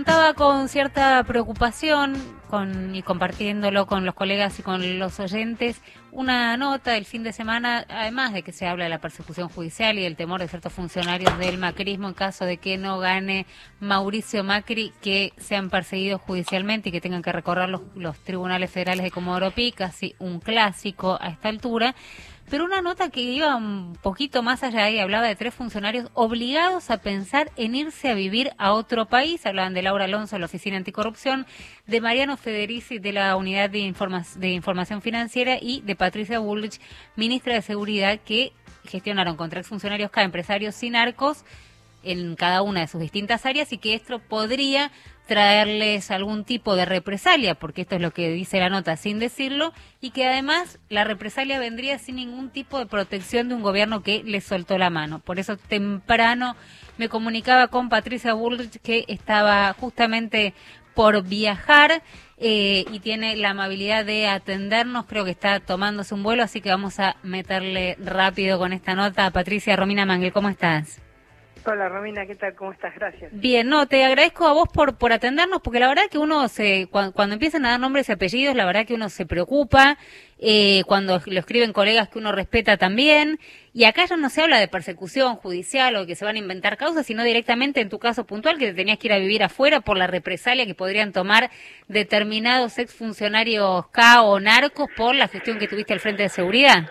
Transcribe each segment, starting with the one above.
contaba con cierta preocupación y compartiéndolo con los colegas y con los oyentes, una nota del fin de semana, además de que se habla de la persecución judicial y del temor de ciertos funcionarios del macrismo en caso de que no gane Mauricio Macri, que sean perseguidos judicialmente y que tengan que recorrer los tribunales federales de Comodoro Pi, casi un clásico a esta altura. Pero una nota que iba un poquito más allá y hablaba de 3 funcionarios obligados a pensar en irse a vivir a otro país. Hablaban de Laura Alonso de la Oficina Anticorrupción, de Mariano Federici de la Unidad de Información Financiera y de Patricia Bullrich, ministra de Seguridad, que gestionaron contra exfuncionarios empresarios y narcos en cada una de sus distintas áreas y que esto podría traerles algún tipo de represalia, porque esto es lo que dice la nota sin decirlo, y que además la represalia vendría sin ningún tipo de protección de un gobierno que les soltó la mano. Por eso temprano me comunicaba con Patricia Bullrich, que estaba justamente por viajar y tiene la amabilidad de atendernos, creo que está tomándose un vuelo, así que vamos a meterle rápido con esta nota. Patricia, Romina Mangel, ¿cómo estás? Hola Romina, ¿qué tal? ¿Cómo estás? Gracias. Bien, no, te agradezco a vos por atendernos, porque la verdad que uno cuando empiezan a dar nombres y apellidos, la verdad que uno se preocupa, cuando lo escriben colegas que uno respeta también, y acá ya no se habla de persecución judicial o que se van a inventar causas, sino directamente en tu caso puntual, que te tenías que ir a vivir afuera por la represalia que podrían tomar determinados exfuncionarios o narcos por la gestión que tuviste al frente de seguridad.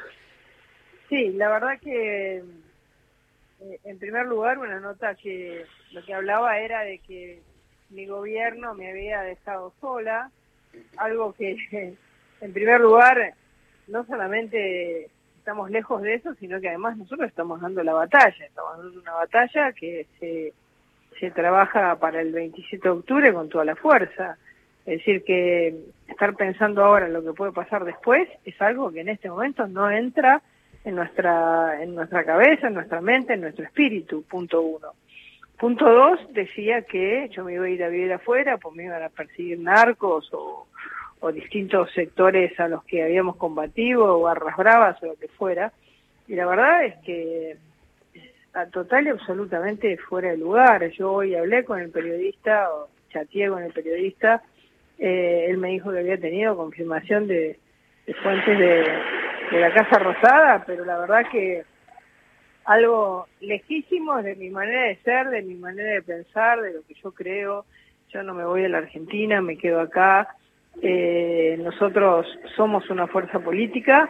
Sí, la verdad que en primer lugar, una nota que lo que hablaba era de que mi gobierno me había dejado sola, algo que en primer lugar no solamente estamos lejos de eso, sino que además nosotros estamos dando la batalla, estamos dando una batalla que se trabaja para el 27 de octubre con toda la fuerza. Es decir, que estar pensando ahora en lo que puede pasar después es algo que en este momento no entra en nuestra cabeza, en nuestra mente, en nuestro espíritu, punto 1. Punto 2, decía que yo me iba a ir a vivir afuera, pues me iban a perseguir narcos o distintos sectores a los que habíamos combatido, o barras bravas o lo que fuera, y la verdad es que está total y absolutamente fuera de lugar. Yo hoy hablé con el periodista, o chateé con el periodista, él me dijo que había tenido confirmación de fuentes de la Casa Rosada, pero la verdad que algo lejísimo de mi manera de ser, de mi manera de pensar, de lo que yo creo. Yo no me voy a la Argentina, me quedo acá. Nosotros somos una fuerza política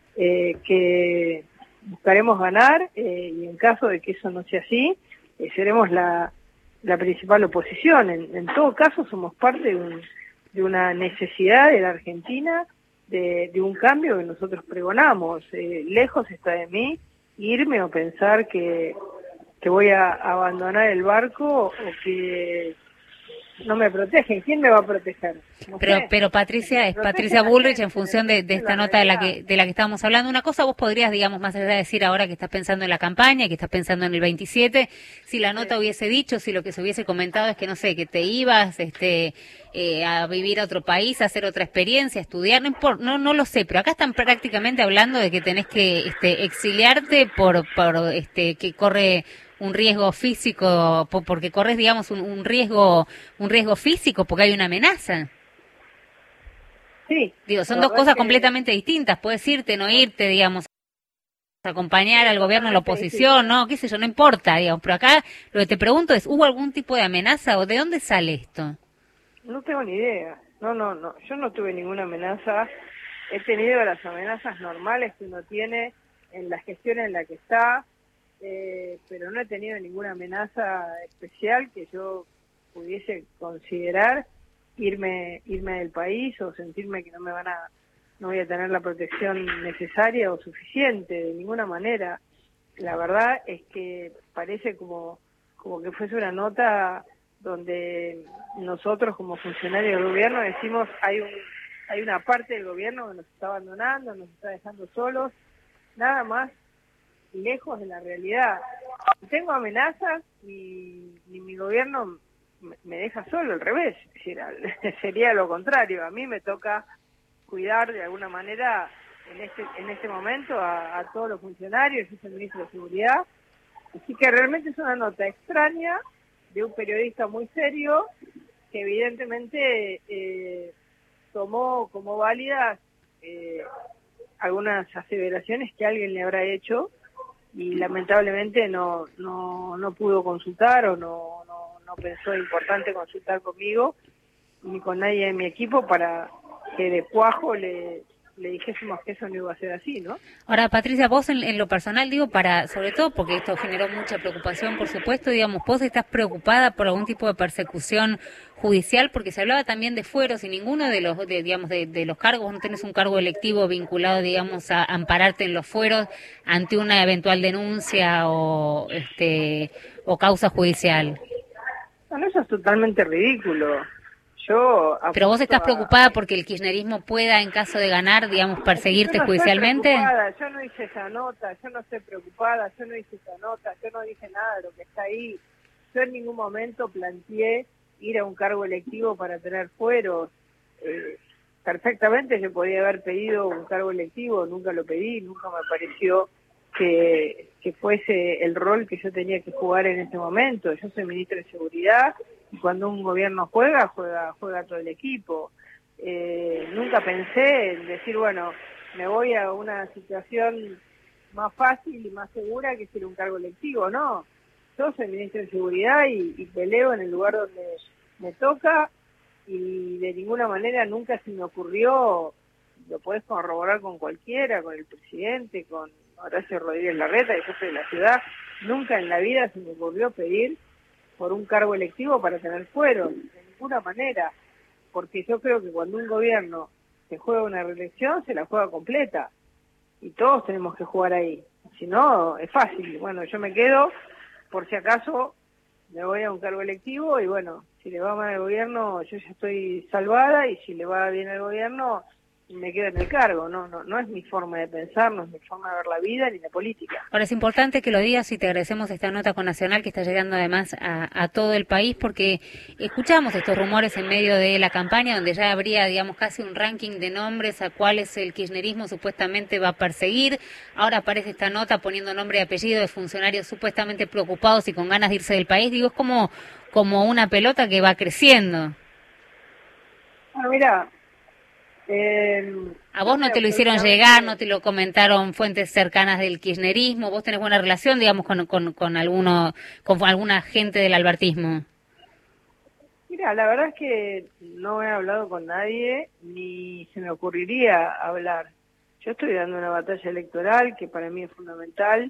que buscaremos ganar y en caso de que eso no sea así, seremos la principal oposición. En todo caso somos parte de una necesidad de la Argentina, de un cambio que nosotros pregonamos. Lejos está de mí irme o pensar que voy a abandonar el barco o que no me protegen. ¿Quién me va a proteger? No sé. Pero Patricia, es Patricia Bullrich en función de esta nota de la que estábamos hablando. Una cosa vos podrías, digamos, más allá de decir ahora que estás pensando en la campaña, que estás pensando en el 27, si la nota hubiese dicho, si lo que se hubiese comentado es que, no sé, que te ibas a vivir a otro país, a hacer otra experiencia, a estudiar, no lo sé, pero acá están prácticamente hablando de que tenés que exiliarte por que corre un riesgo físico, porque corres, digamos, un riesgo físico, porque hay una amenaza. Sí. Digo, son dos cosas completamente distintas. Puedes irte, no irte, digamos, acompañar al gobierno en la oposición, no, qué sé yo, no importa, digamos. Pero acá lo que te pregunto es, ¿hubo algún tipo de amenaza o de dónde sale esto? No tengo ni idea. No. Yo no tuve ninguna amenaza. He tenido las amenazas normales que uno tiene en la gestión en la que está, pero no he tenido ninguna amenaza especial que yo pudiese considerar irme del país o sentirme que no voy a tener la protección necesaria o suficiente, de ninguna manera. La verdad es que parece como que fuese una nota donde nosotros como funcionarios del gobierno decimos hay una parte del gobierno que nos está abandonando, nos está dejando solos, nada más lejos de la realidad. Tengo amenazas y mi gobierno me deja solo, al revés, sería lo contrario. A mí me toca cuidar de alguna manera en este momento a todos los funcionarios, yo soy el ministro de Seguridad, así que realmente es una nota extraña un periodista muy serio que evidentemente tomó como válidas algunas aseveraciones que alguien le habrá hecho y lamentablemente no pudo consultar o no pensó importante consultar conmigo ni con nadie de mi equipo para que de cuajo le dijésemos que eso no iba a ser así, ¿no? Ahora, Patricia, vos en lo personal, digo, sobre todo porque esto generó mucha preocupación, por supuesto, digamos, vos estás preocupada por algún tipo de persecución judicial, porque se hablaba también de fueros y ninguno de los, digamos, de los cargos, no tenés un cargo electivo vinculado, digamos, a ampararte en los fueros ante una eventual denuncia o causa judicial. Bueno, eso es totalmente ridículo. Pero vos estás preocupada porque el kirchnerismo pueda, en caso de ganar, digamos, perseguirte judicialmente. Yo no hice esa nota, yo no estoy preocupada, yo no hice esa nota, yo no dije nada de lo que está ahí. Yo en ningún momento planteé ir a un cargo electivo para tener fueros. Perfectamente yo podía haber pedido un cargo electivo, nunca lo pedí, nunca me pareció que fuese el rol que yo tenía que jugar en ese momento. Yo soy ministra de Seguridad y cuando un gobierno juega todo el equipo. Nunca pensé en decir, bueno, me voy a una situación más fácil y más segura que ser un cargo electivo. No, yo soy ministra de Seguridad y peleo en el lugar donde me toca y de ninguna manera nunca se me ocurrió, lo podés corroborar con cualquiera, con el presidente, con Horacio Rodríguez Larreta, el jefe de la ciudad, nunca en la vida se me ocurrió pedir por un cargo electivo para tener fueros, de ninguna manera, porque yo creo que cuando un gobierno se juega una reelección, se la juega completa, y todos tenemos que jugar ahí, si no, es fácil, bueno, yo me quedo, por si acaso, me voy a un cargo electivo, y bueno, si le va mal al gobierno, yo ya estoy salvada, y si le va bien al gobierno, me quedo en el cargo. No es mi forma de pensar, no es mi forma de ver la vida ni la política. Ahora es importante que lo digas y te agradecemos esta nota con Nacional que está llegando además a todo el país porque escuchamos estos rumores en medio de la campaña donde ya habría, digamos, casi un ranking de nombres a cuáles el kirchnerismo supuestamente va a perseguir. Ahora aparece esta nota poniendo nombre y apellido de funcionarios supuestamente preocupados y con ganas de irse del país. Digo, es como una pelota que va creciendo. Bueno, mira, a vos no te lo hicieron llegar, no te lo comentaron fuentes cercanas del kirchnerismo, vos tenés buena relación, digamos, con alguna gente del albertismo. Mira, la verdad es que no he hablado con nadie, ni se me ocurriría hablar. Yo estoy dando una batalla electoral que para mí es fundamental,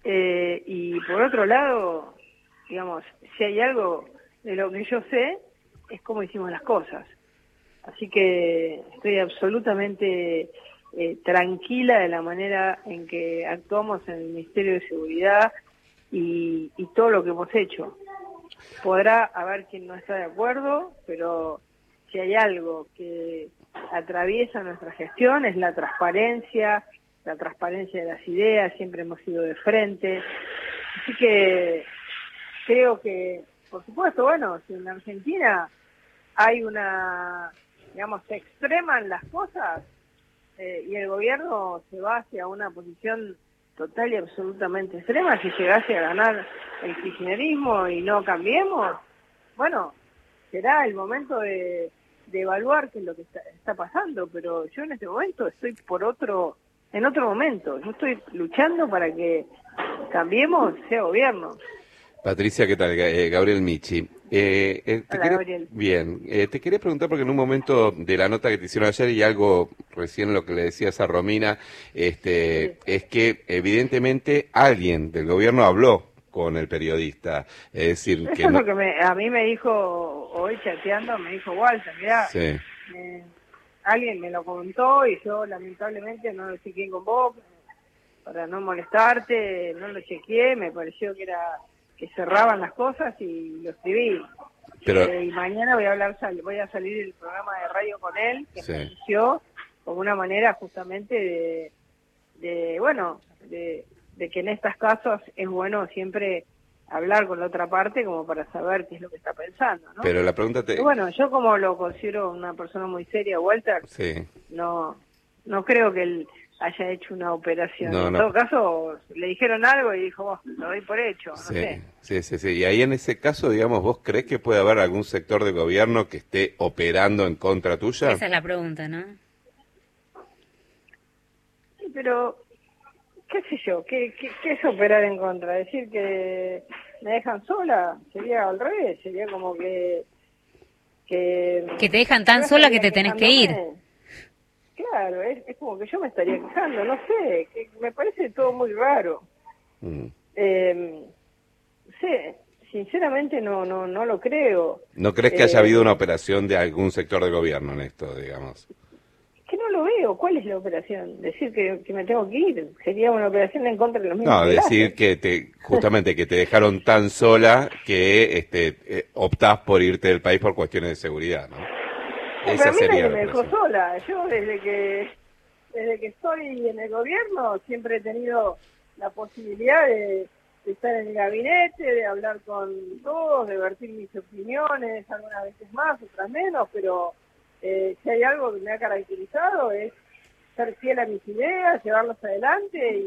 y por otro lado, digamos, si hay algo de lo que yo sé, es cómo hicimos las cosas. Así que estoy absolutamente tranquila de la manera en que actuamos en el Ministerio de Seguridad y todo lo que hemos hecho. Podrá haber quien no está de acuerdo, pero si hay algo que atraviesa nuestra gestión es la transparencia de las ideas, siempre hemos ido de frente. Así que creo que, por supuesto, bueno, si en Argentina hay digamos, se extreman las cosas y el gobierno se va hacia una posición total y absolutamente extrema, si llegase a ganar el kirchnerismo y no cambiemos, bueno, será el momento de evaluar qué es lo que está pasando, pero yo en este momento estoy en otro momento, yo estoy luchando para que Cambiemos, sea gobierno. Patricia, ¿qué tal? Gabriel Michi. Hola, Gabriel. Bien, te quería preguntar porque en un momento de la nota que te hicieron ayer y algo recién lo que le decías a Romina, es que evidentemente alguien del gobierno habló con el periodista, es decir, Eso que es no... lo que a mí me dijo hoy chateando, me dijo Walter, mirá, Sí. Alguien me lo contó y yo lamentablemente no lo chequeé con vos para no molestarte, no lo chequeé, me pareció que cerraban las cosas y lo escribí. Pero... y mañana voy a salir del programa de radio con él, que Sí. me anunció como una manera justamente de que en estos casos es bueno siempre hablar con la otra parte como para saber qué es lo que está pensando, ¿no? Pero la pregunta Pero bueno, yo como lo considero una persona muy seria, Walter, Sí. no creo que haya hecho una operación. No, en no. todo caso, le dijeron algo y dijo, "Oh, lo doy por hecho", no Sí, sé. sí. Y ahí en ese caso, digamos, ¿vos creés que puede haber algún sector de gobierno que esté operando en contra tuya? Esa es la pregunta, ¿no? Sí, pero, qué sé yo, ¿qué es operar en contra? Decir que me dejan sola, sería al revés, sería como que Que te dejan tan yo sola que estaría te tenés que ir. quejándome. Claro, es como que yo me estaría quejando, no sé, que me parece todo muy raro. Mm. Sí, sinceramente no lo creo. ¿No crees que haya habido una operación de algún sector de gobierno en esto, digamos? Que no lo veo. ¿Cuál es la operación? Decir que me tengo que ir. Sería una operación en contra de los mismos. No, decir que justamente que te dejaron tan sola que optás por irte del país por cuestiones de seguridad, ¿no? Pero Esa a mí nadie sería la me dejó operación. sola. Yo desde que estoy en el gobierno siempre he tenido la posibilidad de estar en el gabinete, de hablar con todos, de vertir mis opiniones, algunas veces más, otras menos, pero si hay algo que me ha caracterizado es ser fiel a mis ideas, llevarlas adelante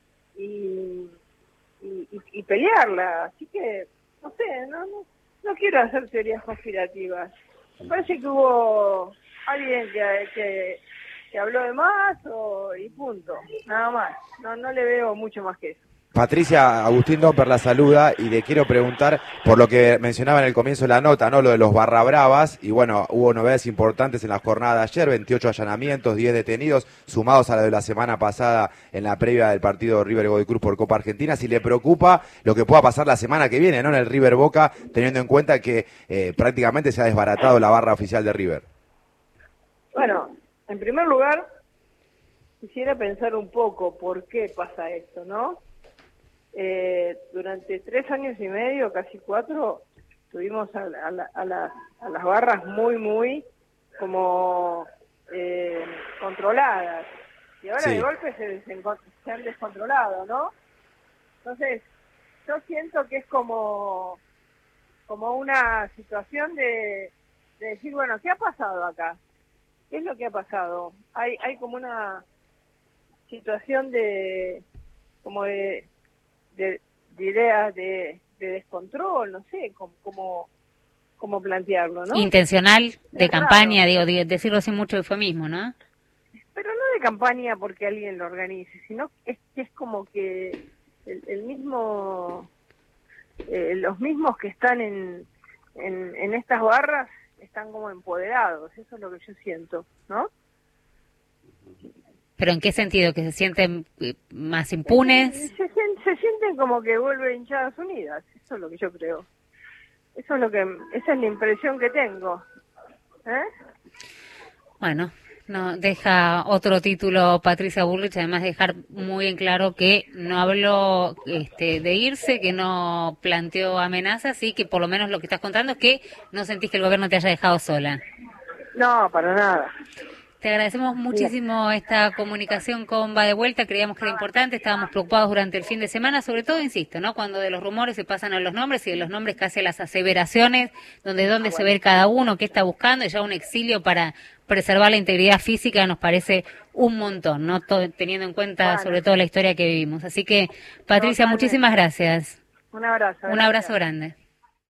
y pelearla. Así que, no sé, no quiero hacer teorías conspirativas. Me parece que hubo alguien que habló de más y punto, nada más. No le veo mucho más que eso. Patricia, Agustín Domper la saluda y le quiero preguntar por lo que mencionaba en el comienzo de la nota, ¿no? Lo de los barra bravas, y bueno, hubo novedades importantes en la jornada de ayer, 28 allanamientos, 10 detenidos, sumados a la de la semana pasada en la previa del partido River Godoy Cruz por Copa Argentina. Si le preocupa lo que pueda pasar la semana que viene, ¿no? En el River Boca, teniendo en cuenta que prácticamente se ha desbaratado la barra oficial de River. Bueno, en primer lugar, quisiera pensar un poco por qué pasa esto, ¿no? Durante 3 años y medio, casi 4, tuvimos a las barras muy como controladas, y ahora Sí. de golpe se han descontrolado, ¿no? Entonces, yo siento que es como una situación de decir, bueno, ¿qué ha pasado acá? ¿Qué es lo que ha pasado? Hay como una situación de ideas de descontrol, no sé cómo plantearlo, ¿no? Intencional de Es campaña, raro. digo, decirlo sin mucho eufemismo, ¿no? Pero no de campaña porque alguien lo organice, sino que es como que el mismo, los mismos que están en estas barras están como empoderados, eso es lo que yo siento, ¿no? ¿Pero en qué sentido? ¿Que se sienten más impunes? Se sienten como que vuelven hinchadas unidas, eso es lo que yo creo. Esa es la impresión que tengo. Bueno, no deja otro título Patricia Bullrich, además de dejar muy en claro que no habló de irse, que no planteó amenazas y que por lo menos lo que estás contando es que no sentís que el gobierno te haya dejado sola. No, para nada. Te agradecemos muchísimo esta comunicación con Va de Vuelta, creíamos que era importante, estábamos preocupados durante el fin de semana, sobre todo, insisto, ¿no? Cuando de los rumores se pasan a los nombres y de los nombres casi a las aseveraciones, dónde se ve cada uno, qué está buscando, y ya un exilio para preservar la integridad física nos parece un montón, ¿no? Teniendo en cuenta sobre todo la historia que vivimos. Así que, Patricia, Totalmente. muchísimas gracias. Un abrazo. Un abrazo grande.